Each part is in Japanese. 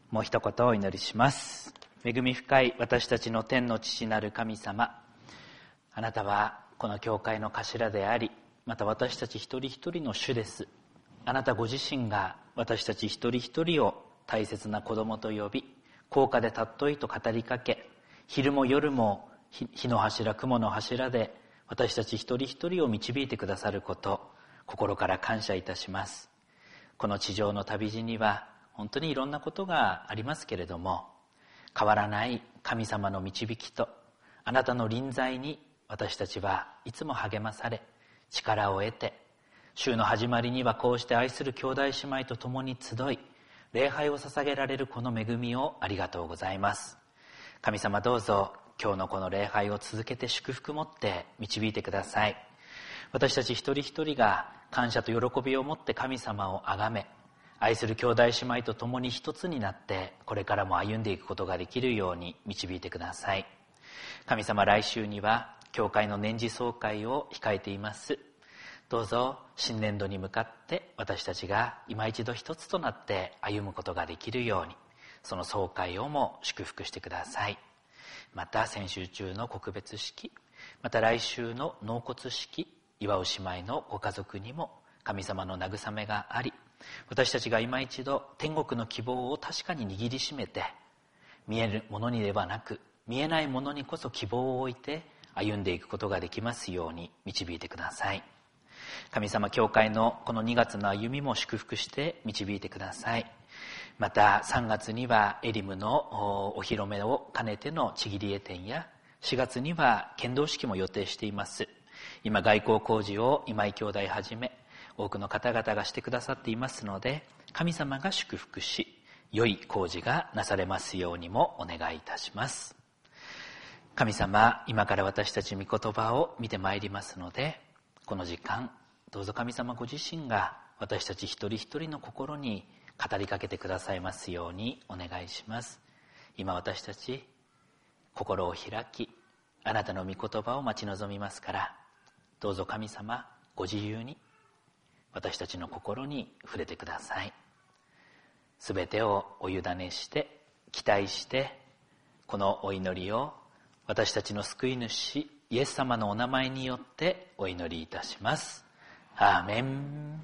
もう一言お祈りします。恵み深い私たちの天の父なる神様、あなたはこの教会の頭であり、また私たち一人一人の主です。あなたご自身が私たち一人一人を大切な子供と呼び、高価で尊いと語りかけ、昼も夜も火の柱雲の柱で私たち一人一人を導いてくださること、心から感謝いたします。この地上の旅路には本当にいろんなことがありますけれども、変わらない神様の導きとあなたの臨在に私たちはいつも励まされ、力を得て、週の始まりにはこうして愛する兄弟姉妹と共に集い、礼拝を捧げられるこの恵みをありがとうございます。神様、どうぞ今日のこの礼拝を続けて祝福持って導いてください。私たち一人一人が感謝と喜びを持って神様をあがめ、愛する兄弟姉妹と共に一つになってこれからも歩んでいくことができるように導いてください。神様、来週には教会の年次総会を控えています。どうぞ新年度に向かって私たちが今一度一つとなって歩むことができるように、その総会をも祝福してください。また先週中の告別式、また来週の納骨式、祝う姉妹のご家族にも神様の慰めがあり、私たちが今一度天国の希望を確かに握りしめて、見えるものにではなく見えないものにこそ希望を置いて歩んでいくことができますように導いてください。神様、教会のこの2月の歩みも祝福して導いてください。また3月にはエリムのお披露目を兼ねてのちぎり絵展や、4月には剣道式も予定しています。今外交工事を今井兄弟はじめ多くの方々がしてくださっていますので、神様が祝福し、良い工事がなされますようにもお願いいたします。神様、今から私たち御言葉を見てまいりますので、この時間どうぞ神様ご自身が私たち一人一人の心に語りかけてくださいますようにお願いします。今私たち心を開き、あなたの御言葉を待ち望みますから、どうぞ神様ご自由に私たちの心に触れてください。すべてをお委ねして期待して、このお祈りを私たちの救い主イエス様のお名前によってお祈りいたします。アーメン。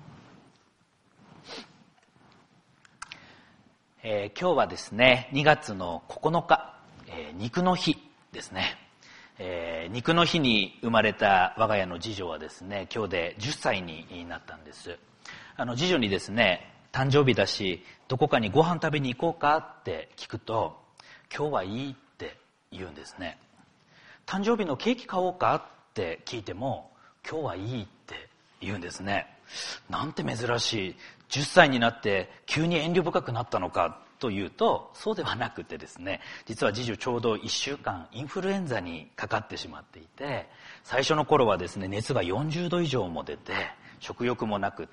今日はですね、2月の9日、肉の日ですね。肉の日に生まれた我が家の次女はですね、今日で10歳になったんです。次女にですね、誕生日だしどこかにご飯食べに行こうかって聞くと、今日はいいって言うんですね。誕生日のケーキ買おうかって聞いても、今日はいいって言うんですね。なんて珍しい、10歳になって急に遠慮深くなったのかというと、そうではなくてですね、実は次女ちょうど1週間インフルエンザにかかってしまっていて、最初の頃はですね、熱が40度以上も出て、食欲もなくって、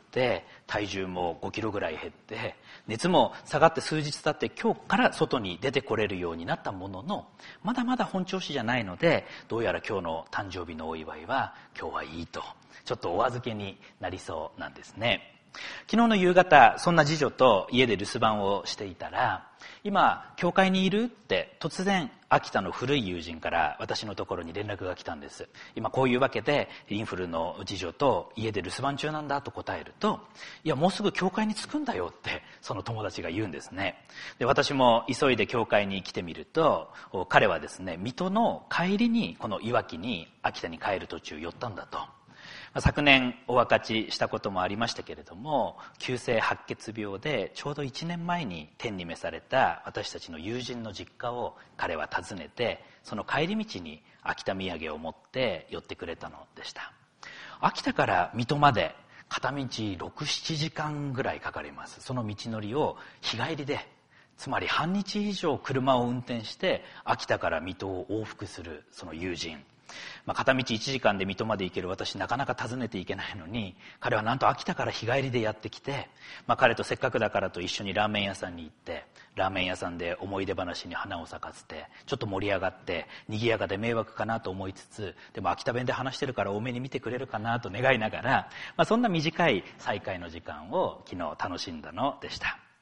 体重も5キロぐらい減って、熱も下がって数日経って今日から外に出てこれるようになったものの、まだまだ本調子じゃないので、どうやら今日の誕生日のお祝いは今日はいいと、ちょっとお預けになりそうなんですね。昨日の夕方、そんな次女と家で留守番をしていたら、今教会にいるって突然秋田の古い友人から私のところに連絡が来たんです。今こういうわけでインフルの次女と家で留守番中なんだと答えると、いやもうすぐ教会に着くんだよってその友達が言うんですね。で、私も急いで教会に来てみると、彼はですね、水戸の帰りにこのいわきに秋田に帰る途中寄ったんだと。昨年お分かちしたこともありましたけれども、急性白血病でちょうど1年前に天に召された私たちの友人の実家を彼は訪ねて、その帰り道に秋田土産を持って寄ってくれたのでした。秋田から水戸まで片道 6,7 時間ぐらいかかります。その道のりを日帰りで、つまり半日以上車を運転して秋田から水戸を往復するその友人、片道1時間で水戸まで行ける私、なかなか訪ねていけないのに、彼はなんと秋田から日帰りでやってきて、彼とせっかくだからと一緒にラーメン屋さんに行って、ラーメン屋さんで思い出話に花を咲かせて、ちょっと盛り上がって賑やかで迷惑かなと思いつつ、でも秋田弁で話してるから多めに見てくれるかなと願いながら、そんな短い再会の時間を昨日楽しんだのでした。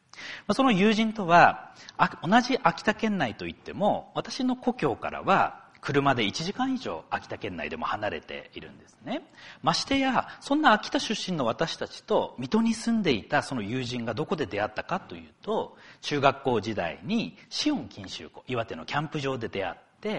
その友人とは同じ秋田県内といっても、私の故郷からは車で1時間以上秋田県内でも離れているんですね。ましてやそんな秋田出身の私たちと水戸に住んでいたその友人がどこで出会ったかというと、中学校時代にシオン錦秋湖、岩手のキャンプ場で出会って、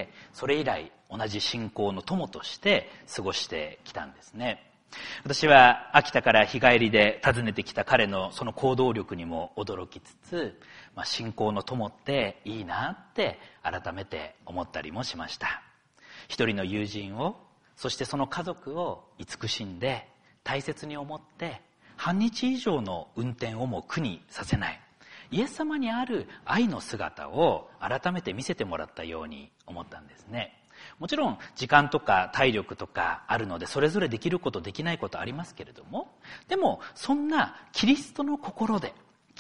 それ以来同じ信仰の友として過ごしてきたんですね。私は秋田から日帰りで訪ねてきた彼のその行動力にも驚きつつ、信仰の友っていいなって改めて思ったりもしました。一人の友人を、そしてその家族を慈しんで大切に思って、半日以上の運転をも苦にさせないイエス様にある愛の姿を改めて見せてもらったように思ったんですね。もちろん時間とか体力とかあるので、それぞれできることできないことありますけれども、でもそんなキリストの心で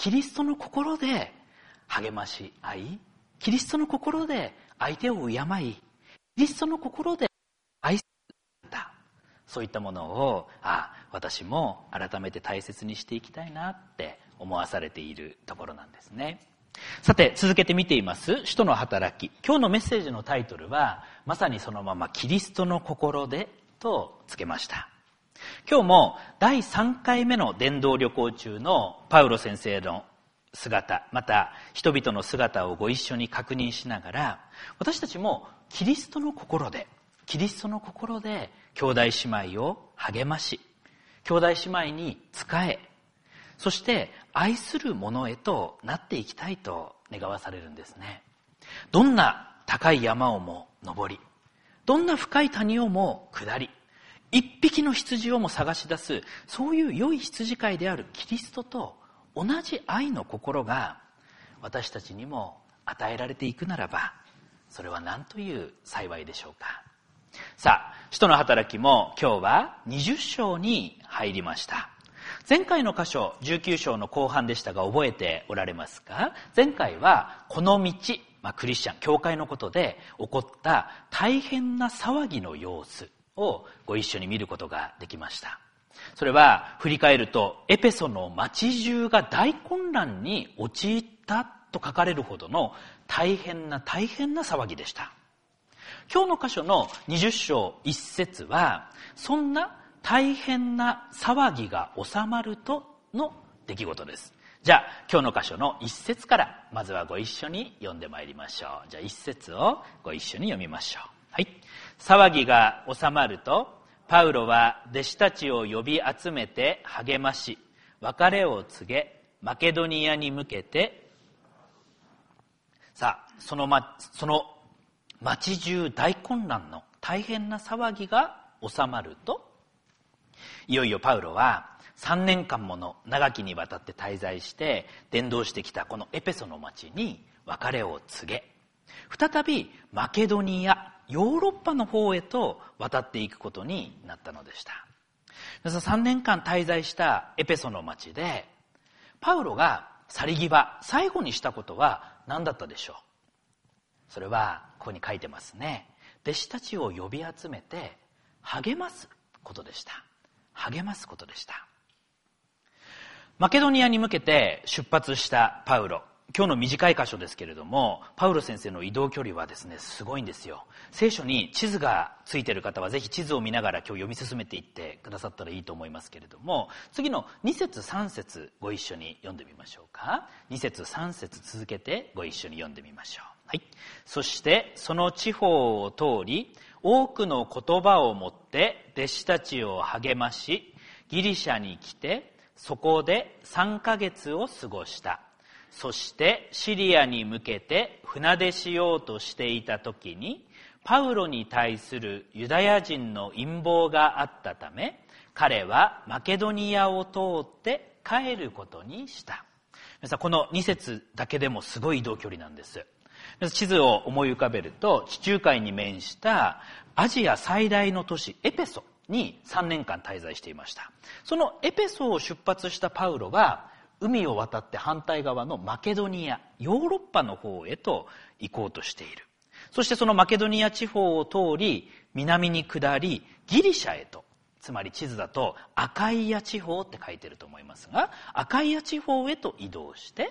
励まし合い、キリストの心で相手を敬い、キリストの心で愛する方、そういったものを私も改めて大切にしていきたいなって思わされているところなんですね。さて、続けて見ています使徒の働き、今日のメッセージのタイトルはまさにそのままキリストの心でとつけました。今日も第3回目の伝道旅行中のパウロ先生の姿、また人々の姿をご一緒に確認しながら、私たちもキリストの心で兄弟姉妹を励まし、兄弟姉妹に仕え、そして愛する者へとなっていきたいと願わされるんですね。どんな高い山をも登り、どんな深い谷をも下り、一匹の羊をも探し出す、そういう良い羊飼いであるキリストと同じ愛の心が私たちにも与えられていくならば、それは何という幸いでしょうか。さあ、使徒の働きも今日は20章に入りました。前回の箇所19章の後半でしたが、覚えておられますか？前回はこの道、クリスチャン教会のことで起こった大変な騒ぎの様子をご一緒に見ることができました。それは振り返ると、エペソの町中が大混乱に陥ったと書かれるほどの大変な騒ぎでした。今日の箇所の20章1節は、そんな大変な騒ぎが収まるとの出来事です。じゃあ今日の箇所の1節からまずはご一緒に読んでまいりましょう。じゃあ1節をご一緒に読みましょう。はい。騒ぎが収まると、パウロは弟子たちを呼び集めて励まし、別れを告げ、マケドニアに向けて、さあその町中大混乱の大変な騒ぎが収まると、いよいよパウロは3年間もの長きにわたって滞在して伝道してきたこのエペソの町に別れを告げ、再びマケドニア、ヨーロッパの方へと渡っていくことになったのでした。3年間滞在したエペソの町で、パウロが去り際最後にしたことは何だったでしょう。それはここに書いてますね。弟子たちを呼び集めて励ますことでした。マケドニアに向けて出発したパウロ、今日の短い箇所ですけれども、パウロ先生の移動距離はですね、すごいんですよ。聖書に地図がついている方はぜひ地図を見ながら今日読み進めていってくださったらいいと思いますけれども、次の2節3節ご一緒に読んでみましょうか。2節3節続けてご一緒に読んでみましょう。はい。そしてその地方を通り、多くの言葉を持って弟子たちを励まし、ギリシャに来てそこで3ヶ月を過ごした。そしてシリアに向けて船出しようとしていた時に、パウロに対するユダヤ人の陰謀があったため、彼はマケドニアを通って帰ることにした。皆さん、この2節だけでもすごい移動距離なんです。地図を思い浮かべると、地中海に面したアジア最大の都市エペソに3年間滞在していました。そのエペソを出発したパウロは、海を渡って反対側のマケドニア、ヨーロッパの方へと行こうとしている。そしてそのマケドニア地方を通り、南に下り、ギリシャへと、つまり地図だとアカイア地方って書いてると思いますが、アカイア地方へと移動して、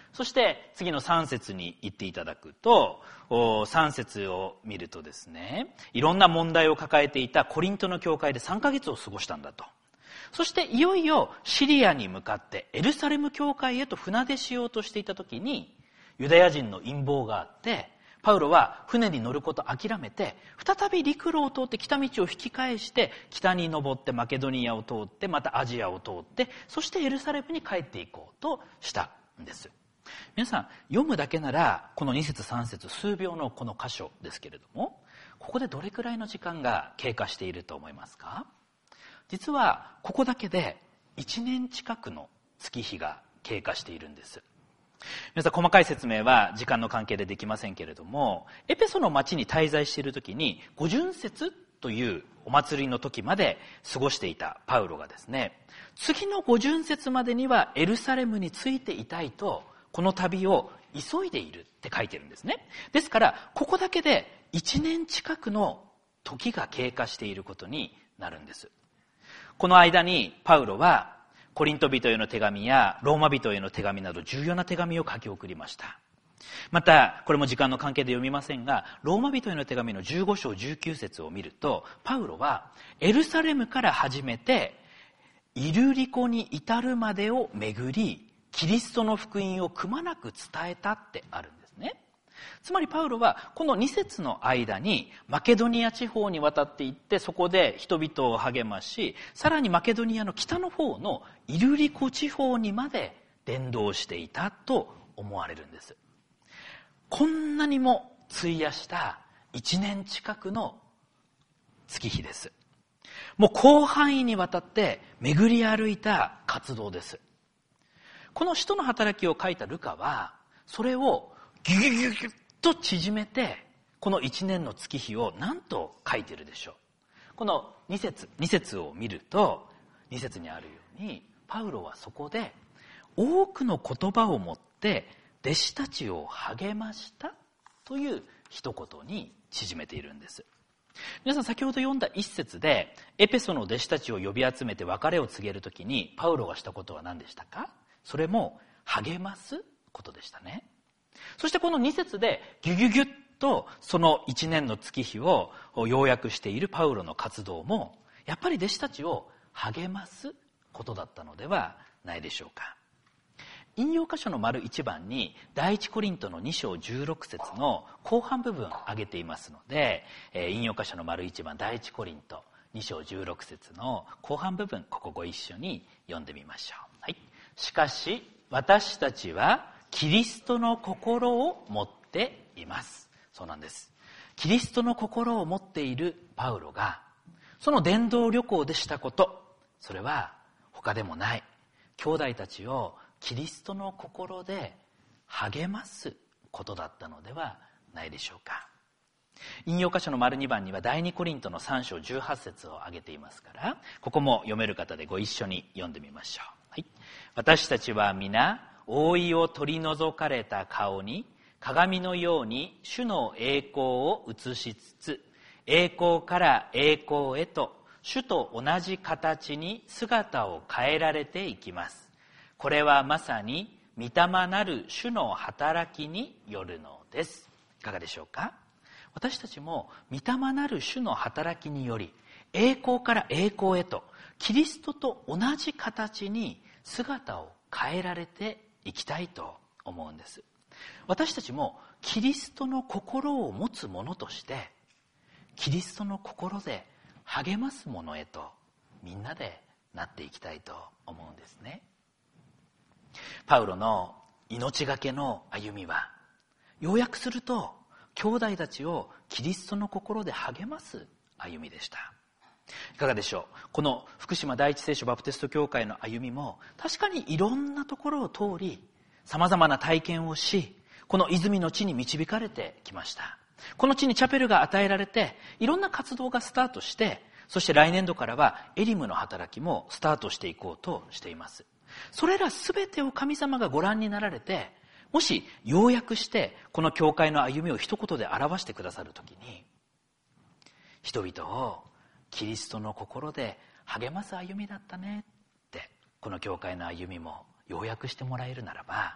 そして次の3節に行っていただくと、3節を見るとですね、いろんな問題を抱えていたコリントの教会で3ヶ月を過ごしたんだと。そしていよいよシリアに向かってエルサレム教会へと船出しようとしていた時に、ユダヤ人の陰謀があって、パウロは船に乗ることを諦めて、再び陸路を通って北道を引き返して、北に登ってマケドニアを通って、またアジアを通って、そしてエルサレムに帰っていこうとしたんです。皆さん、読むだけなら、この2節3節数秒のこの箇所ですけれども、ここでどれくらいの時間が経過していると思いますか？実は、ここだけで1年近くの月日が経過しているんです。皆さん、細かい説明は時間の関係でできませんけれども、エペソの町に滞在している時に、五旬節というお祭りの時まで過ごしていたパウロがですね、次の五旬節までにはエルサレムについていたいと、この旅を急いでいるって書いてるんですね。ですから、ここだけで1年近くの時が経過していることになるんです。この間にパウロは、コリント人への手紙やローマ人への手紙など重要な手紙を書き送りました。また、これも時間の関係で読みませんが、ローマ人への手紙の15章19節を見ると、パウロはエルサレムから始めてイルリコに至るまでを巡り、キリストの福音をくまなく伝えたってあるんですね。つまりパウロはこの2節の間にマケドニア地方に渡っていって、そこで人々を励まし、さらにマケドニアの北の方のイルリコ地方にまで伝道していたと思われるんです。こんなにも費やした1年近くの月日です。もう広範囲にわたって巡り歩いた活動です。この使徒の働きを書いたルカは、それをギュギュギュギュッと縮めて、この1年の月日を何と書いてるでしょう。この2節を見ると、2節にあるように、パウロはそこで多くの言葉を持って弟子たちを励ましたという一言に縮めているんです。皆さん、先ほど読んだ1節でエペソの弟子たちを呼び集めて別れを告げるときにパウロがしたことは何でしたか？それも励ますことでしたね。そしてこの2節でギュギュギュッとその1年の月日を要約しているパウロの活動も、やっぱり弟子たちを励ますことだったのではないでしょうか。引用箇所の丸1番に第一コリントの2章16節の後半部分を挙げていますので、引用箇所の丸1番第一コリント2章16節の後半部分、ここご一緒に読んでみましょう。はい。しかし私たちはキリストの心を持っています。そうなんです。キリストの心を持っているパウロが、その伝道旅行でしたこと、それは他でもない、兄弟たちをキリストの心で励ますことだったのではないでしょうか。引用箇所の丸2番には第2コリントの3章18節を挙げていますから、ここも読める方でご一緒に読んでみましょう。はい。私たちは皆覆いを取り除かれた顔に鏡のように主の栄光を映しつつ、栄光から栄光へと主と同じ形に姿を変えられていきます。これはまさに御霊なる主の働きによるのです。いかがでしょうか？私たちも御霊なる主の働きにより、栄光から栄光へとキリストと同じ形に姿を変えられていきたいと思うんです。私たちもキリストの心を持つ者として、キリストの心で励ます者へとみんなでなっていきたいと思うんですね。パウロの命がけの歩みは、要約すると兄弟たちをキリストの心で励ます歩みでした。いかがでしょう？この福島第一聖書バプテスト教会の歩みも、確かにいろんなところを通り、様々な体験をし、この泉の地に導かれてきました。この地にチャペルが与えられて、いろんな活動がスタートして、そして来年度からはエリムの働きもスタートしていこうとしています。それらすべてを神様がご覧になられて、もし要約してこの教会の歩みを一言で表してくださるときに、人々をキリストの心で励ます歩みだったねって、この教会の歩みも要約してもらえるならば、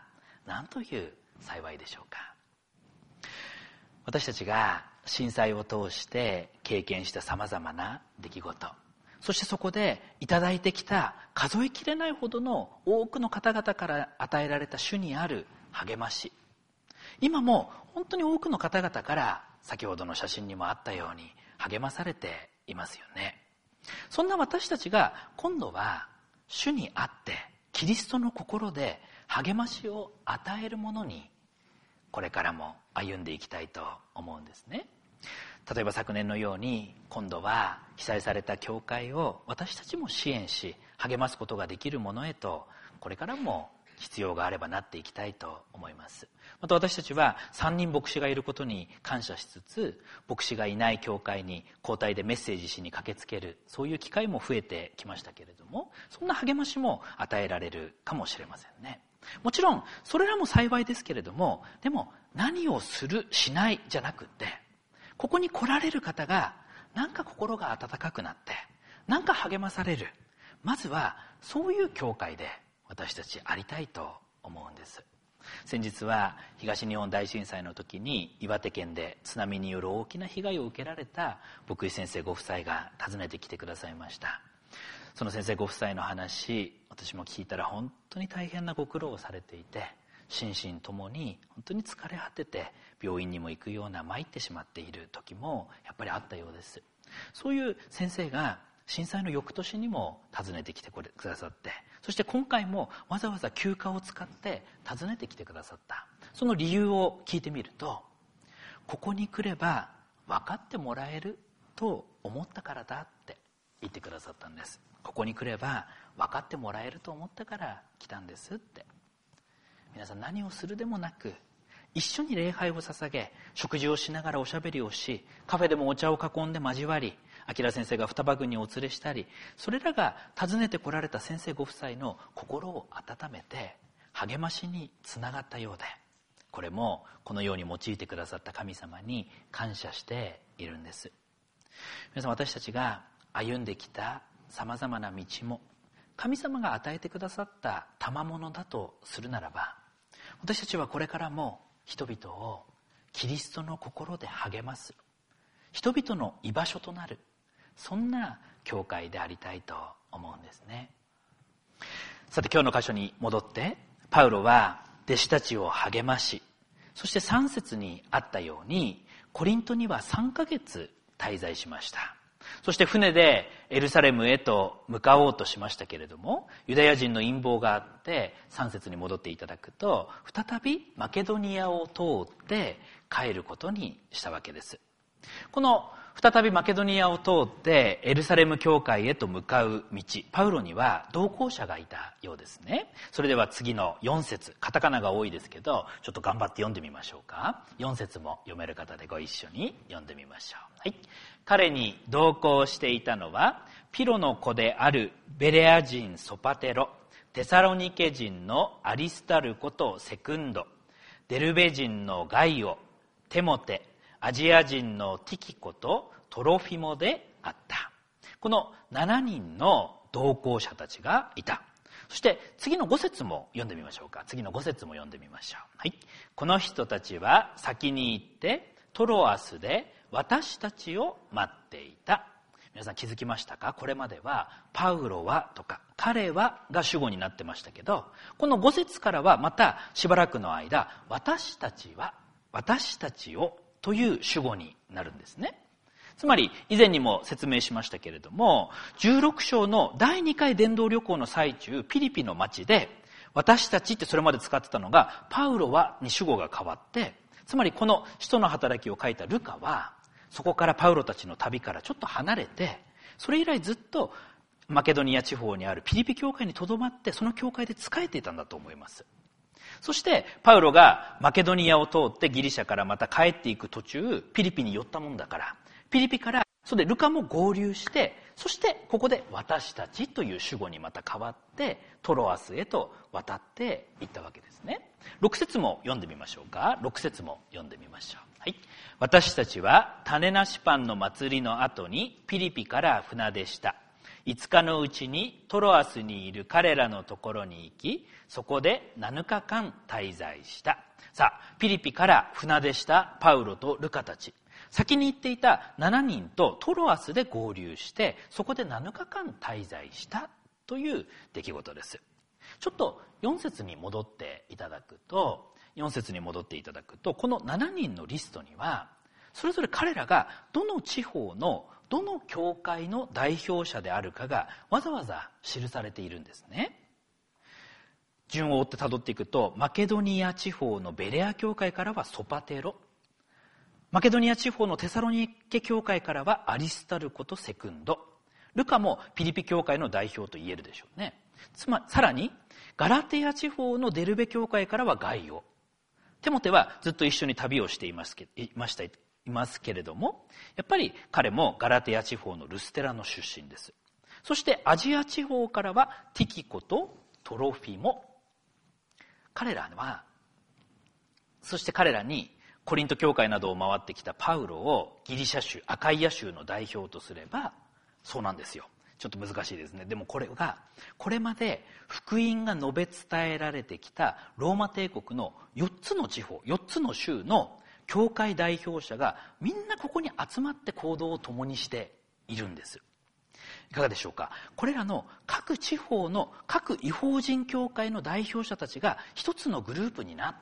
なんという幸いでしょうか。私たちが震災を通して経験したさまざまな出来事、そしてそこでいただいてきた数えきれないほどの多くの方々から与えられた主にある励まし、今も本当に多くの方々から先ほどの写真にもあったように励まされていますよね。そんな私たちが今度は主にあってキリストの心で励ましを与えるものにこれからも歩んでいきたいと思うんですね。例えば昨年のように今度は被災された教会を私たちも支援し励ますことができるものへとこれからも必要があればなっていきたいと思います。また私たちは3人牧師がいることに感謝しつつ、牧師がいない教会に交代でメッセージしに駆けつける、そういう機会も増えてきましたけれども、そんな励ましも与えられるかもしれませんね。もちろんそれらも幸いですけれども、でも何をするしないじゃなくって、ここに来られる方がなんか心が温かくなってなんか励まされる、まずはそういう教会で私たちありたいと思うんです。先日は東日本大震災の時に岩手県で津波による大きな被害を受けられた牧師先生ご夫妻が訪ねてきてくださいました。その先生ご夫妻の話、私も聞いたら本当に大変なご苦労をされていて、心身ともに本当に疲れ果てて病院にも行くような参ってしまっている時もやっぱりあったようです。そういう先生が震災の翌年にも訪ねてきてくださって、そして今回もわざわざ休暇を使って訪ねてきてくださった。その理由を聞いてみると、ここに来れば分かってもらえると思ったからだって言ってくださったんです。ここに来れば分かってもらえると思ったから来たんですって。皆さん、何をするでもなく一緒に礼拝を捧げ、食事をしながらおしゃべりをし、カフェでもお茶を囲んで交わり、明先生が双葉郡にお連れしたり、それらが訪ねてこられた先生ご夫妻の心を温めて励ましにつながったようで、これもこのように用いてくださった神様に感謝しているんです。皆さん、私たちが歩んできたさまざまな道も神様が与えてくださった賜物だとするならば、私たちはこれからも人々をキリストの心で励ます人々の居場所となる、そんな教会でありたいと思うんですね。さて、今日の箇所に戻って、パウロは弟子たちを励まし、そして3節にあったようにコリントには3ヶ月滞在しました。そして船でエルサレムへと向かおうとしましたけれども、ユダヤ人の陰謀があって3節に戻っていただくと、再びマケドニアを通って帰ることにしたわけです。この再びマケドニアを通ってエルサレム教会へと向かう道、パウロには同行者がいたようですね。それでは次の4節、カタカナが多いですけどちょっと頑張って読んでみましょうか。4節も読める方でご一緒に読んでみましょう。はい。彼に同行していたのはピロの子であるベレア人ソパテロ、テサロニケ人のアリスタルコとセクンド、デルベ人のガイオ、テモテ、アジア人のティキコとトロフィモであった。この7人の同行者たちがいた。そして次の5節も読んでみましょうか。次の5節も読んでみましょう。はい。この人たちは先に行ってトロアスで私たちを待っていた。皆さん気づきましたか？これまではパウロはとか彼はが主語になってましたけど、この5節からはまたしばらくの間、私たちは、私たちをという主語になるんですね。つまり以前にも説明しましたけれども、16章の第2回伝道旅行の最中、ピリピの町で私たちってそれまで使ってたのがパウロはに主語が変わって、つまりこの使徒の働きを書いたルカはそこからパウロたちの旅からちょっと離れて、それ以来ずっとマケドニア地方にあるピリピ教会に留まって、その教会で仕えていたんだと思います。そしてパウロがマケドニアを通ってギリシャからまた帰っていく途中、ピリピに寄ったもんだから、ピリピからそれでルカも合流して、そしてここで私たちという主語にまた変わってトロアスへと渡っていったわけですね。6節も読んでみましょうか。6節も読んでみましょう。はい。私たちは種なしパンの祭りの後にピリピから船出した。 5日のうちにトロアスにいる彼らのところに行き、そこで7日間滞在した。さあ、ピリピから船出したパウロとルカたち、先に行っていた7人とトロアスで合流して、そこで7日間滞在したという出来事です。ちょっと4節に戻っていただくと、この7人のリストには、それぞれ彼らがどの地方のどの教会の代表者であるかがわざわざ記されているんですね。順を追って辿っていくと、マケドニア地方のベレア教会からはソパテロ、マケドニア地方のテサロニケ教会からはアリスタルコとセクンド、ルカもピリピ教会の代表と言えるでしょうね。さらにガラテヤ地方のデルベ教会からはガイオ、テモテはずっと一緒に旅をしていますけれども、やっぱり彼もガラテヤ地方のルステラの出身です。そしてアジア地方からはティキコとトロフィモ、そして彼らにコリント教会などを回ってきたパウロをギリシャ州、アカイア州の代表とすれば、そうなんですよ。ちょっと難しいですね。でもこれが、これまで福音が述べ伝えられてきたローマ帝国の4つの地方、4つの州の教会代表者がみんなここに集まって行動を共にしているんです。いかがでしょうか。これらの各地方の各異邦人教会の代表者たちが一つのグループになって、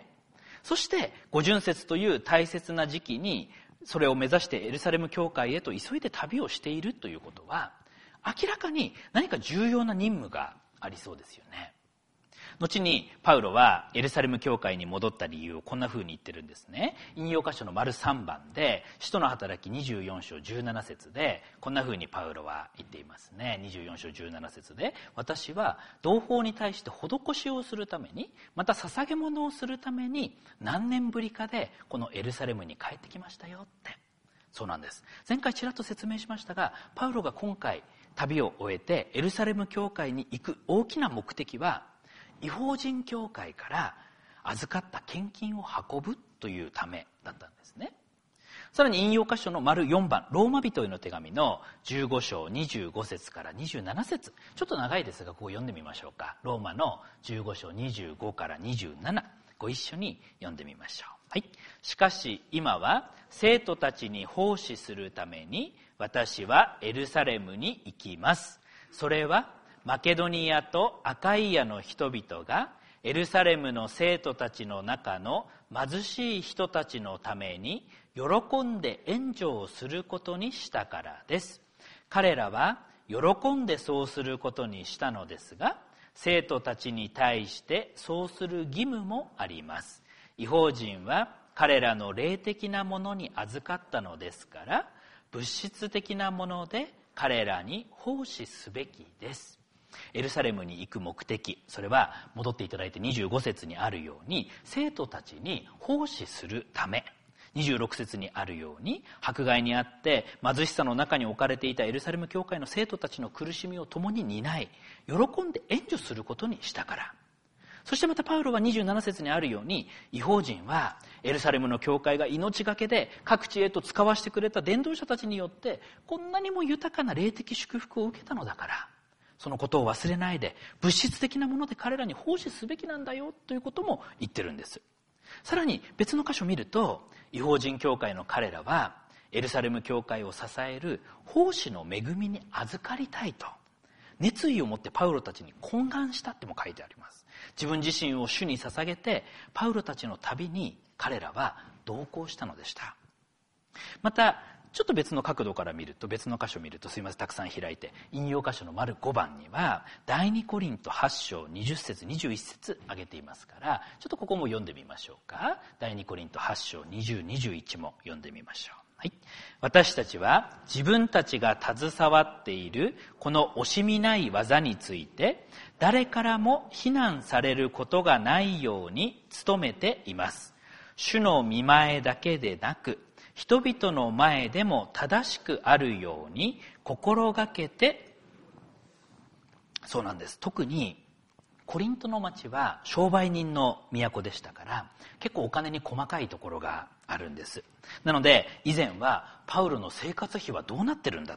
そして五旬節という大切な時期にそれを目指してエルサレム教会へと急いで旅をしているということは、明らかに何か重要な任務がありそうですよね。後にパウロはエルサレム教会に戻った理由をこんな風に言ってるんですね。引用箇所の丸3番で、使徒の働き24章17節でこんな風にパウロは言っていますね。24章17節で、私は同胞に対して施しをするために、また捧げ物をするために何年ぶりかでこのエルサレムに帰ってきましたよって。そうなんです。前回ちらっと説明しましたが、パウロが今回旅を終えてエルサレム教会に行く大きな目的は、異邦人教会から預かった献金を運ぶというためだったんですね。さらに引用箇所の丸4番、ローマ人への手紙の15章25節から27節、ちょっと長いですがここ読んでみましょうか。ローマの15章25から27、ご一緒に読んでみましょう。はい。しかし今は生徒たちに奉仕するために私はエルサレムに行きます。それはマケドニアとアカイアの人々がエルサレムの生徒たちの中の貧しい人たちのために喜んで援助をすることにしたからです。彼らは喜んでそうすることにしたのですが、生徒たちに対してそうする義務もあります。異邦人は彼らの霊的なものに預かったのですから、物質的なもので彼らに奉仕すべきです。エルサレムに行く目的、それは戻っていただいて25節にあるように生徒たちに奉仕するため、26節にあるように迫害にあって貧しさの中に置かれていたエルサレム教会の生徒たちの苦しみを共に担い、喜んで援助することにしたから。そしてまたパウロは27節にあるように、異邦人はエルサレムの教会が命がけで各地へと使わしてくれた伝道者たちによってこんなにも豊かな霊的祝福を受けたのだから、そのことを忘れないで物質的なもので彼らに奉仕すべきなんだよということも言ってるんです。さらに別の箇所を見ると、異邦人教会の彼らはエルサレム教会を支える奉仕の恵みに預かりたいと熱意を持ってパウロたちに懇願したっても書いてあります。自分自身を主に捧げてパウロたちの旅に彼らは同行したのでした。またちょっと別の角度から見ると、別の箇所を見ると、すいません、たくさん開いて、引用箇所の丸5番には第2コリント8章20節21節挙げていますから、ちょっとここも読んでみましょうか。第2コリント8章20、21も読んでみましょう。はい。私たちは自分たちが携わっているこの惜しみない技について誰からも非難されることがないように努めています。主の御前だけでなく人々の前でも正しくあるように心がけて、そうなんです。特にコリントの町は商売人の都でしたから、結構お金に細かいところがあるんです。なので以前はパウロの生活費はどうなってるんだって、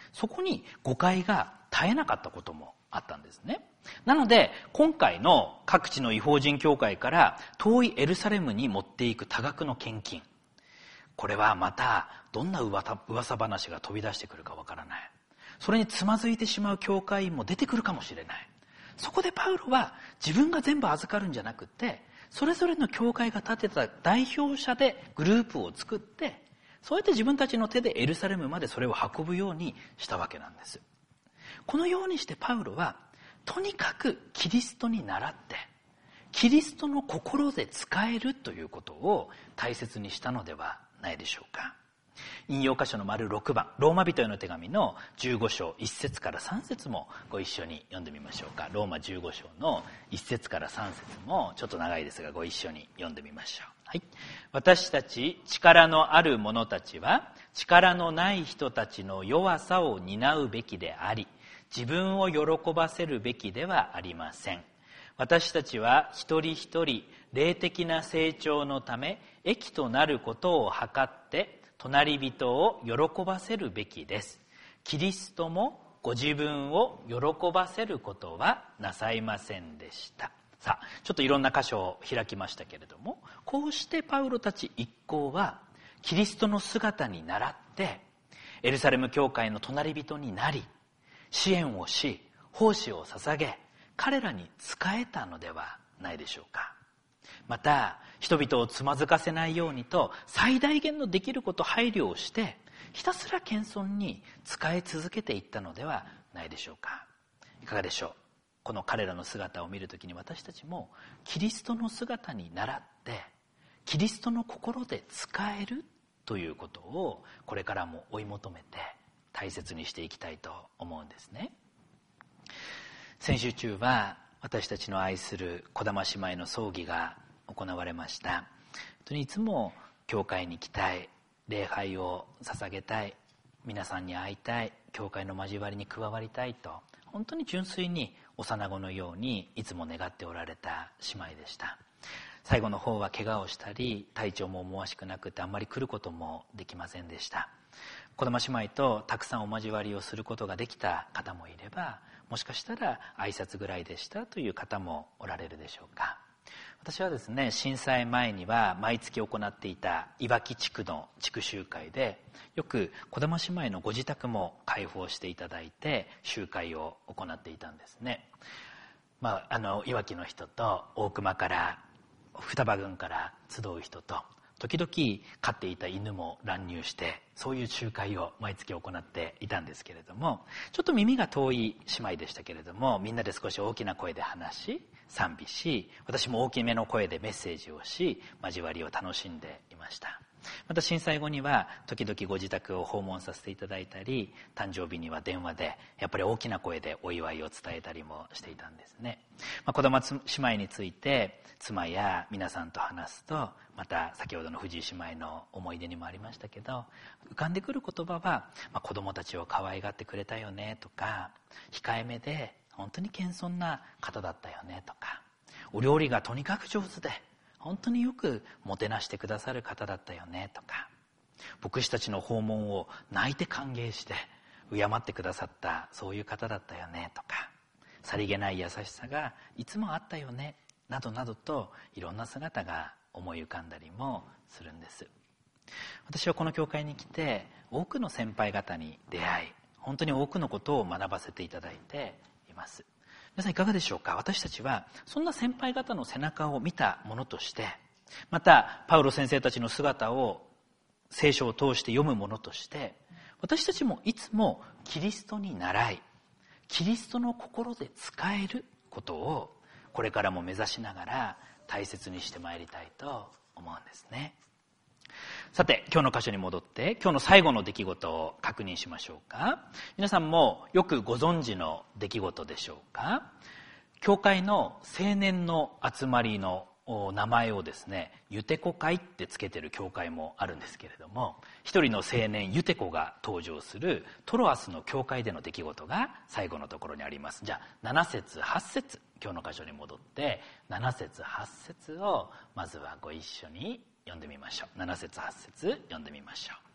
そこに誤解が絶えなかったこともあったんですね。なので今回の各地の異邦人教会から遠いエルサレムに持っていく多額の献金、これはまたどんな噂話が飛び出してくるかわからない。それにつまずいてしまう教会も出てくるかもしれない。そこでパウロは自分が全部預かるんじゃなくて、それぞれの教会が立てた代表者でグループを作って、そうやって自分たちの手でエルサレムまでそれを運ぶようにしたわけなんです。このようにしてパウロはとにかくキリストに倣ってキリストの心で使えるということを大切にしたのではないでしょうか。引用箇所の丸6番、ローマ人への手紙の15章1節から3節もご一緒に読んでみましょうか。ローマ15章の1節から3節もちょっと長いですがご一緒に読んでみましょう。はい。私たち力のある者たちは力のない人たちの弱さを担うべきであり、自分を喜ばせるべきではありません。私たちは一人一人霊的な成長のため益となることを図って隣人を喜ばせるべきです。キリストもご自分を喜ばせることはなさいませんでした。さあ、ちょっといろんな箇所を開きましたけれども、こうしてパウロたち一行はキリストの姿に倣ってエルサレム教会の隣人になり、支援をし、奉仕を捧げ、彼らに仕えたのではないでしょうか。また人々をつまずかせないようにと最大限のできること配慮をしてひたすら謙遜に仕え続けていったのではないでしょうか。いかがでしょう。この彼らの姿を見るときに私たちもキリストの姿に倣ってキリストの心で仕えるということをこれからも追い求めて大切にしていきたいと思うんですね。先週中は私たちの愛する児玉姉妹の葬儀が行われました。本当にいつも教会に来たい、礼拝を捧げたい、皆さんに会いたい、教会の交わりに加わりたいと本当に純粋に幼子のようにいつも願っておられた姉妹でした。最後の方は怪我をしたり体調も思わしくなくてあんまり来ることもできませんでした。児玉姉妹とたくさんお交わりをすることができた方もいれば、もしかしたら挨拶ぐらいでしたという方もおられるでしょうか。私はですね、震災前には毎月行っていたいわき地区の地区集会でよく児玉姉妹のご自宅も開放していただいて集会を行っていたんですね。いわきの人と大熊から双葉郡から集う人と時々飼っていた犬も乱入してそういう集会を毎月行っていたんですけれども、ちょっと耳が遠い姉妹でしたけれども、みんなで少し大きな声で話し賛美し、私も大きめの声でメッセージをし交わりを楽しんでいました。また震災後には時々ご自宅を訪問させていただいたり、誕生日には電話でやっぱり大きな声でお祝いを伝えたりもしていたんですね。児玉姉妹について妻や皆さんと話すと、また先ほどの藤井姉妹の思い出にもありましたけど、浮かんでくる言葉は、子供たちを可愛がってくれたよねとか、控えめで本当に謙遜な方だったよねとか、お料理がとにかく上手で本当によくもてなしてくださる方だったよねとか、牧師たちの訪問を泣いて歓迎して敬ってくださったそういう方だったよねとか、さりげない優しさがいつもあったよねなどなどと、いろんな姿が思い浮かんだりもするんです。私はこの教会に来て多くの先輩方に出会い、本当に多くのことを学ばせていただいています。皆さんいかがでしょうか。私たちはそんな先輩方の背中を見たものとして、またパウロ先生たちの姿を聖書を通して読むものとして、私たちもいつもキリストに倣い、キリストの心で使えることをこれからも目指しながら大切にしてまいりたいと思うんですね。さて、今日の箇所に戻って今日の最後の出来事を確認しましょうか。皆さんもよくご存知の出来事でしょうか。教会の青年の集まりの名前をですね、ユテコ会ってつけてる教会もあるんですけれども、一人の青年ユテコが登場するトロアスの教会での出来事が最後のところにあります。じゃあ7節8節、今日の箇所に戻って7節8節をまずはご一緒に読んでみましょう。7節8節読んでみましょう。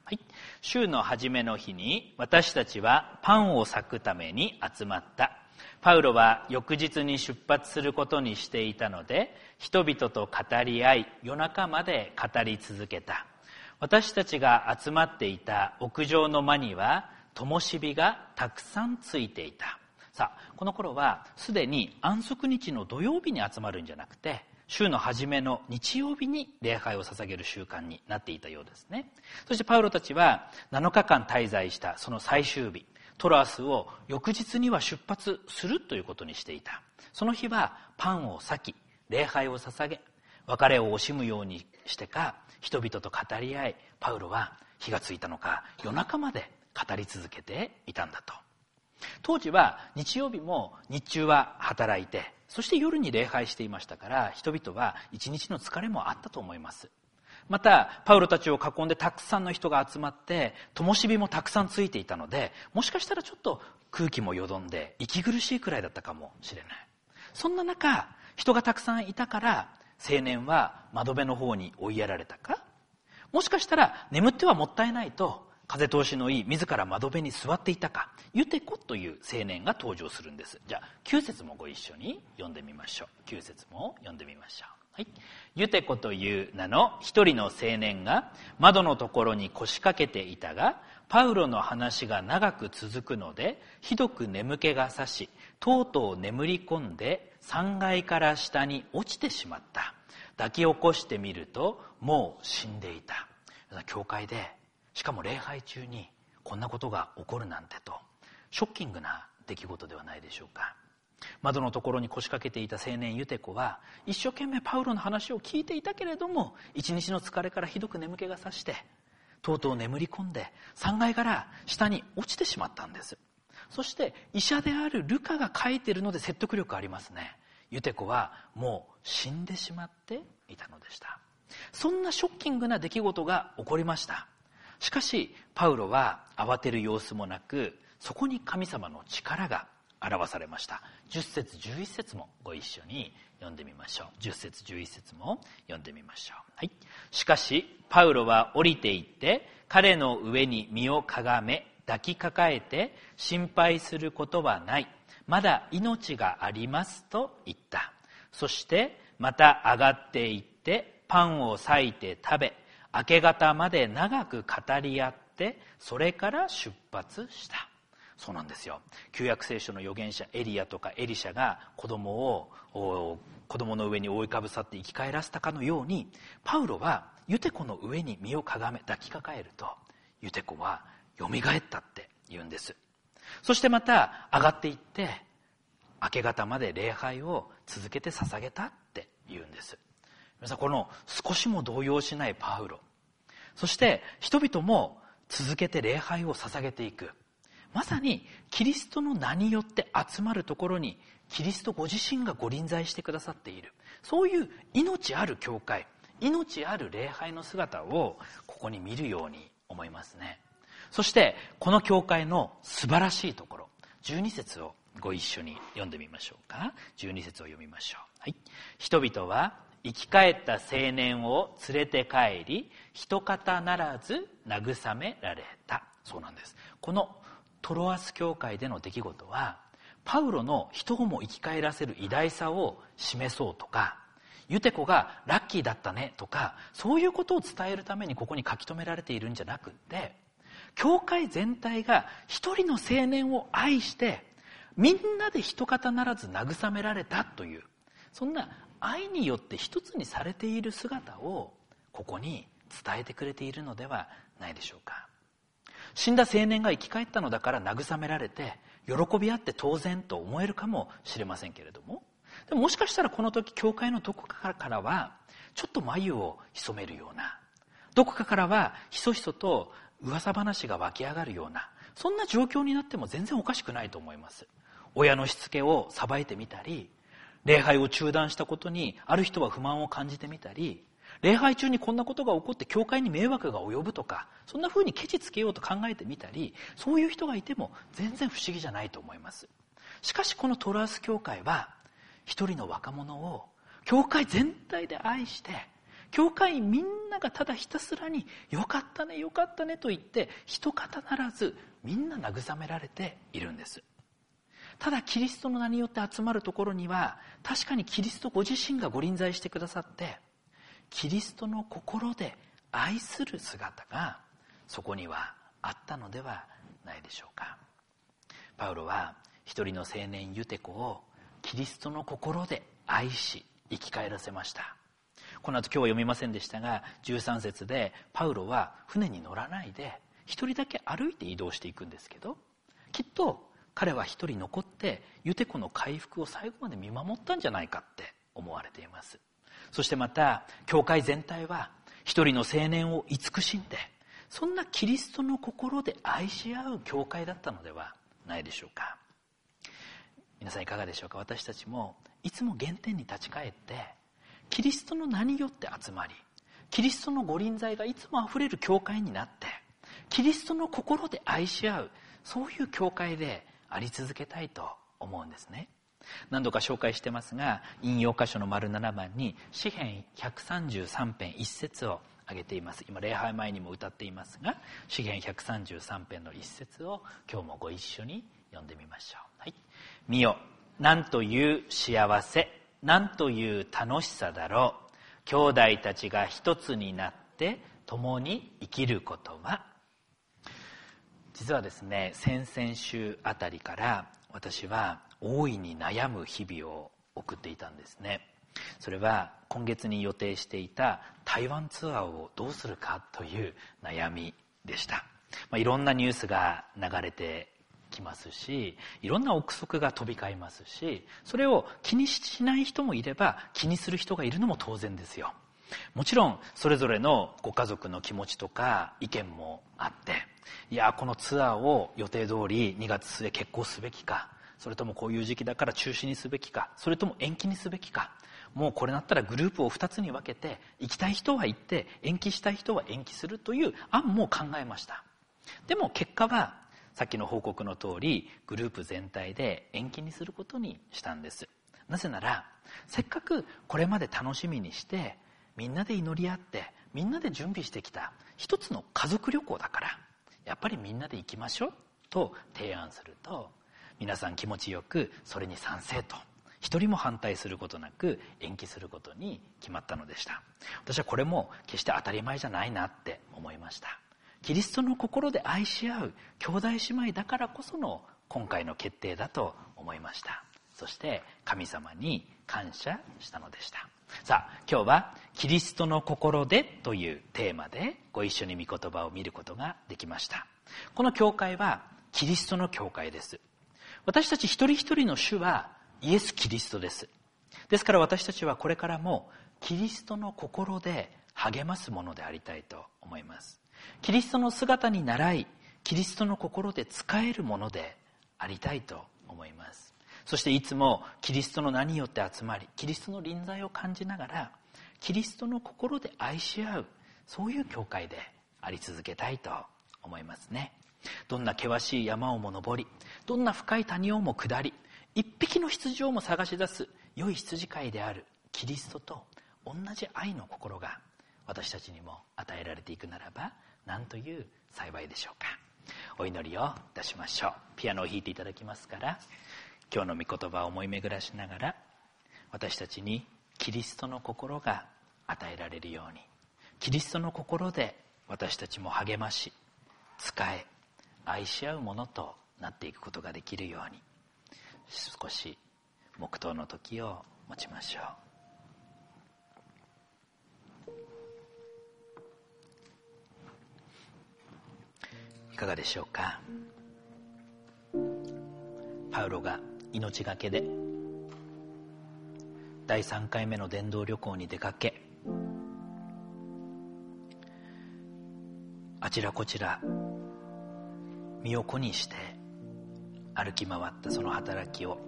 はい、週の初めの日に私たちはパンを裂くために集まった。パウロは翌日に出発することにしていたので、人々と語り合い、夜中まで語り続けた。私たちが集まっていた屋上の間には灯火がたくさんついていた。さあ、この頃はすでに安息日の土曜日に集まるんじゃなくて、週の初めの日曜日に礼拝を捧げる習慣になっていたようですね。そしてパウロたちは7日間滞在したその最終日、トロアスを翌日には出発するということにしていた。その日はパンを裂き、礼拝を捧げ、別れを惜しむようにしてか、人々と語り合い、パウロは日がついたのか夜中まで語り続けていたんだと。当時は日曜日も日中は働いて、そして夜に礼拝していましたから、人々は一日の疲れもあったと思います。またパウロたちを囲んでたくさんの人が集まって、灯火もたくさんついていたので、もしかしたらちょっと空気もよどんで息苦しいくらいだったかもしれない。そんな中、人がたくさんいたから青年は窓辺の方に追いやられたか、もしかしたら眠ってはもったいないと風通しのいい自ら窓辺に座っていたか、ユテコという青年が登場するんです。じゃあ9節もご一緒に読んでみましょう。9節も読んでみましょう。はい、ユテコという名の一人の青年が窓のところに腰掛けていたが、パウロの話が長く続くのでひどく眠気がさし、とうとう眠り込んで3階から下に落ちてしまった。抱き起こしてみるともう死んでいた。教会でしかも礼拝中にこんなことが起こるなんてと、ショッキングな出来事ではないでしょうか。窓のところに腰掛けていた青年ユテコは一生懸命パウロの話を聞いていたけれども、一日の疲れからひどく眠気がさして、とうとう眠り込んで3階から下に落ちてしまったんです。そして医者であるルカが書いているので説得力ありますね。ユテコはもう死んでしまっていたのでした。そんなショッキングな出来事が起こりました。しかしパウロは慌てる様子もなく、そこに神様の力が表されました。10節11節もご一緒に読んでみましょう。10節11節も読んでみましょう。はい、しかしパウロは降りていって彼の上に身をかがめ抱きかかえて、心配することはない、まだ命がありますと言った。そしてまた上がっていってパンを裂いて食べ、明け方まで長く語り合って、それから出発した。そうなんですよ。旧約聖書の預言者エリアとかエリシャが子供の上に覆いかぶさって生き返らせたかのように、パウロはユテコの上に身をかがめ抱きかかえると、ユテコはよみがえったって言うんです。そしてまた上がっていって明け方まで礼拝を続けて捧げたって言うんです。皆さん、この少しも動揺しないパウロ、そして人々も続けて礼拝を捧げていく。まさにキリストの名によって集まるところにキリストご自身がご臨在してくださっている、そういう命ある教会、命ある礼拝の姿をここに見るように思いますね。そしてこの教会の素晴らしいところ、12節をご一緒に読んでみましょうか。12節を読みましょう。はい、人々は生き返った青年を連れて帰り、一方ならず慰められた。そうなんです。このトロアス教会での出来事は、パウロの人をも生き返らせる偉大さを示そうとか、ユテコがラッキーだったねとか、そういうことを伝えるためにここに書き留められているんじゃなくって、教会全体が一人の青年を愛してみんなで一方ならず慰められたという、そんな愛によって一つにされている姿をここに伝えてくれているのではないでしょうか。死んだ青年が生き返ったのだから慰められて喜び合って当然と思えるかもしれませんけれども、でももしかしたらこの時教会のどこかからはちょっと眉を潜めるような、どこかからはひそひそと噂話が湧き上がるような、そんな状況になっても全然おかしくないと思います。親のしつけを裁いてみたり、礼拝を中断したことにある人は不満を感じてみたり、礼拝中にこんなことが起こって教会に迷惑が及ぶとか、そんな風にケチつけようと考えてみたり、そういう人がいても全然不思議じゃないと思います。しかしこのトロアス教会は一人の若者を教会全体で愛して、 教会員みんながただひたすらによかったねよかったねと言って一方ならずみんな慰められているんです。ただキリストの名によって集まるところには確かにキリストご自身がご臨在してくださってキリストの心で愛する姿がそこにはあったのではないでしょうか。パウロは一人の青年ユテコをキリストの心で愛し生き返らせました。この後今日は読みませんでしたが13節でパウロは船に乗らないで一人だけ歩いて移動していくんですけど、きっと彼は一人残ってユテコの回復を最後まで見守ったんじゃないかって思われています。そしてまた教会全体は一人の青年を慈しんでそんなキリストの心で愛し合う教会だったのではないでしょうか。皆さんいかがでしょうか。私たちもいつも原点に立ち返ってキリストの名によって集まりキリストのご臨在がいつもあふれる教会になってキリストの心で愛し合うそういう教会であり続けたいと思うんですね。何度か紹介してますが引用箇所の丸7番に詩編133編1節を挙げています。今礼拝前にも歌っていますが詩編133編の1節を今日もご一緒に読んでみましょう。はい、見よなんという幸せなんという楽しさだろう兄弟たちが一つになって共に生きることは。実はですね先々週あたりから私は大いに悩む日々を送っていたんですね。それは今月に予定していた台湾ツアーをどうするかという悩みでした。いろんなニュースが流れてきますしいろんな憶測が飛び交いますしそれを気にしない人もいれば気にする人がいるのも当然ですよ。もちろんそれぞれのご家族の気持ちとか意見もあっていやこのツアーを予定通り2月末決行すべきかそれともこういう時期だから中止にすべきかそれとも延期にすべきかもうこれだったらグループを2つに分けて行きたい人は行って延期したい人は延期するという案も考えました。でも結果はさっきの報告の通りグループ全体で延期にすることにしたんです。なぜならせっかくこれまで楽しみにしてみんなで祈り合ってみんなで準備してきた一つの家族旅行だからやっぱりみんなで行きましょうと提案すると皆さん気持ちよくそれに賛成と一人も反対することなく延期することに決まったのでした。私はこれも決して当たり前じゃないなって思いました。キリストの心で愛し合う兄弟姉妹だからこその今回の決定だと思いました。そして神様に感謝したのでした。さあ今日はキリストの心でというテーマでご一緒に御言葉を見ることができました。この教会はキリストの教会です。私たち一人一人の主はイエス・キリストです。ですから私たちはこれからもキリストの心で励ますものでありたいと思います。キリストの姿に倣いキリストの心で仕えるものでありたいと思います。そしていつもキリストの名によって集まりキリストの臨在を感じながらキリストの心で愛し合うそういう教会であり続けたいと思いますね。どんな険しい山をも登りどんな深い谷をも下り一匹の羊をも探し出す良い羊飼いであるキリストと同じ愛の心が私たちにも与えられていくならば何という幸いでしょうか。お祈りをいたしましょう。ピアノを弾いていただきますから今日の御言葉を思い巡らしながら私たちにキリストの心が与えられるようにキリストの心で私たちも励まし仕え愛し合うものとなっていくことができるように少し黙祷の時を持ちましょう。いかがでしょうか。パウロが命がけで第3回目の伝道旅行に出かけあちらこちら身を粉にして歩き回ったその働きを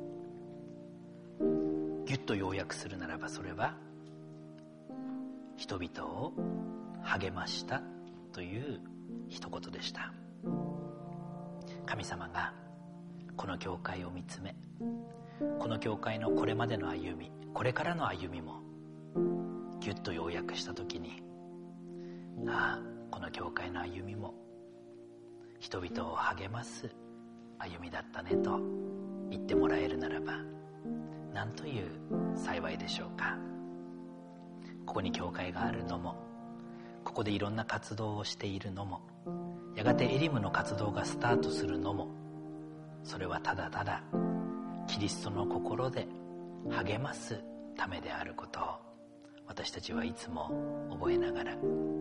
ぎゅっと要約するならばそれは人々を励ましたという一言でした。神様がこの教会を見つめこの教会のこれまでの歩みこれからの歩みもギュッと要約したときに、この教会の歩みも人々を励ます歩みだったねと言ってもらえるならば、なんという幸いでしょうか。ここに教会があるのも、ここでいろんな活動をしているのも、やがてエリムの活動がスタートするのも、それはただただキリストの心で励ますためであることを、私たちはいつも覚えながら、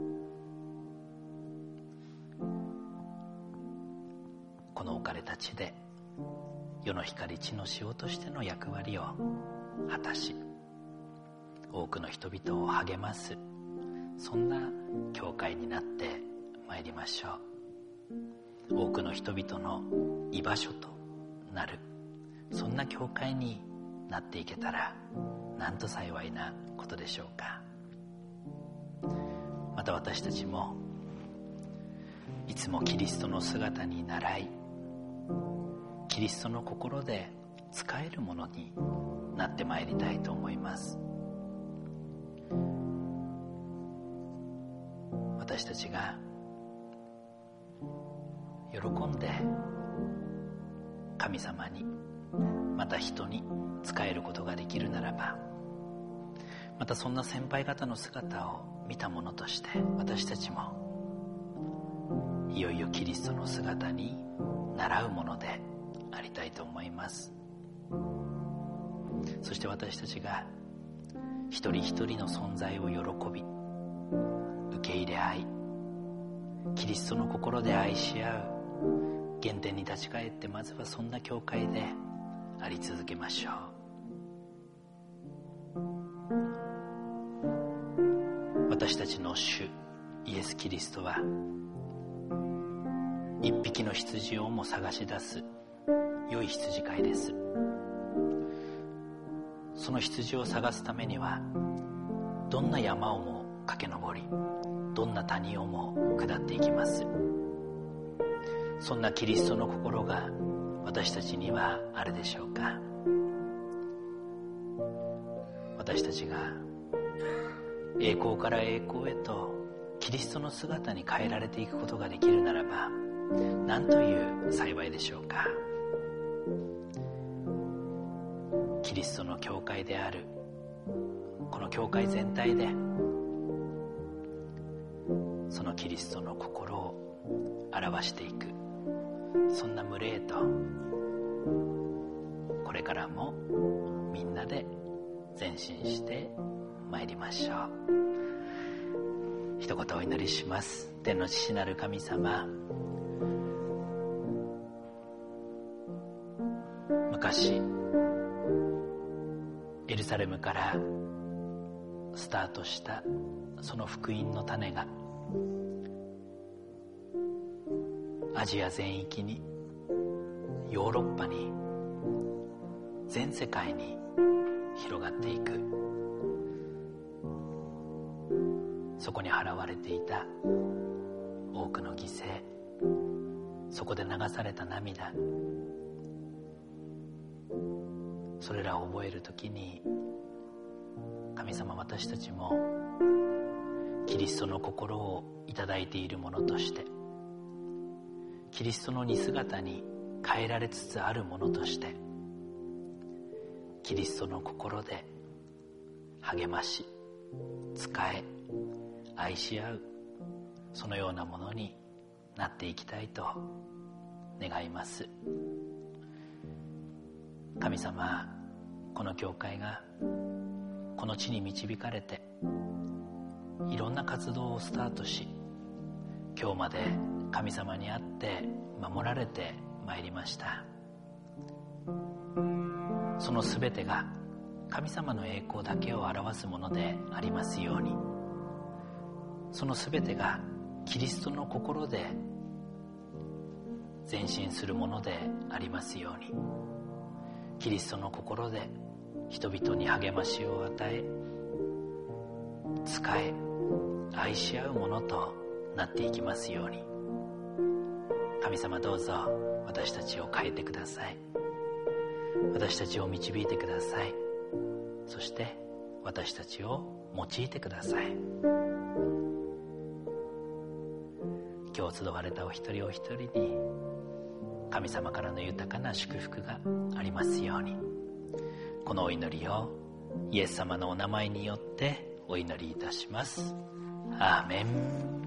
この置かれた地で世の光地の塩としての役割を果たし、多くの人々を励ます、そんな教会になってまいりましょう。多くの人々の居場所となる、そんな教会になっていけたら、なんと幸いなことでしょうか。また私たちもいつもキリストの姿に倣い、キリストの心で使えるものになってまいりたいと思います。私たちが喜んで神様に、また人に仕えることができるならば、またそんな先輩方の姿を見たものとして、私たちもいよいよキリストの姿に倣うものでありたいと思います。そして私たちが一人一人の存在を喜び、受け入れ合い、キリストの心で愛し合う原点に立ち返って、まずはそんな教会であり続けましょう。私たちの主イエス・キリストは、一匹の羊をも探し出す良い羊飼いです。その羊を探すためには、どんな山をも駆け上り、どんな谷をも下っていきます。そんなキリストの心が私たちにはあるでしょうか。私たちが栄光から栄光へとキリストの姿に変えられていくことができるならば、なんという幸いでしょうか。キリストの教会であるこの教会全体で、そのキリストの心を表していく、そんな群れへと、これからもみんなで前進してまいりましょう。一言お祈りします。天の父なる神様、昔エルサレムからスタートしたその福音の種が、アジア全域に、ヨーロッパに、全世界に広がっていく。そこに払われていた多くの犠牲、そこで流された涙、それらを覚えるときに、神様、私たちもキリストの心をいただいているものとして、キリストの似姿に変えられつつあるものとして、キリストの心で励まし、仕え、愛し合う、そのようなものになっていきたいと願います。神様、この教会がこの地に導かれて、いろんな活動をスタートし、今日まで神様にあって守られてまいりました。そのすべてが神様の栄光だけを表すものでありますように、そのすべてがキリストの心で前進するものでありますように、キリストの心で人々に励ましを与え、仕え、愛し合うものとなっていきますように。神様、どうぞ私たちを変えてください。私たちを導いてください。そして私たちを用いてください。今日集われたお一人お一人に神様からの豊かな祝福がありますように、このお祈りをイエス様のお名前によってお祈りいたします。アーメン。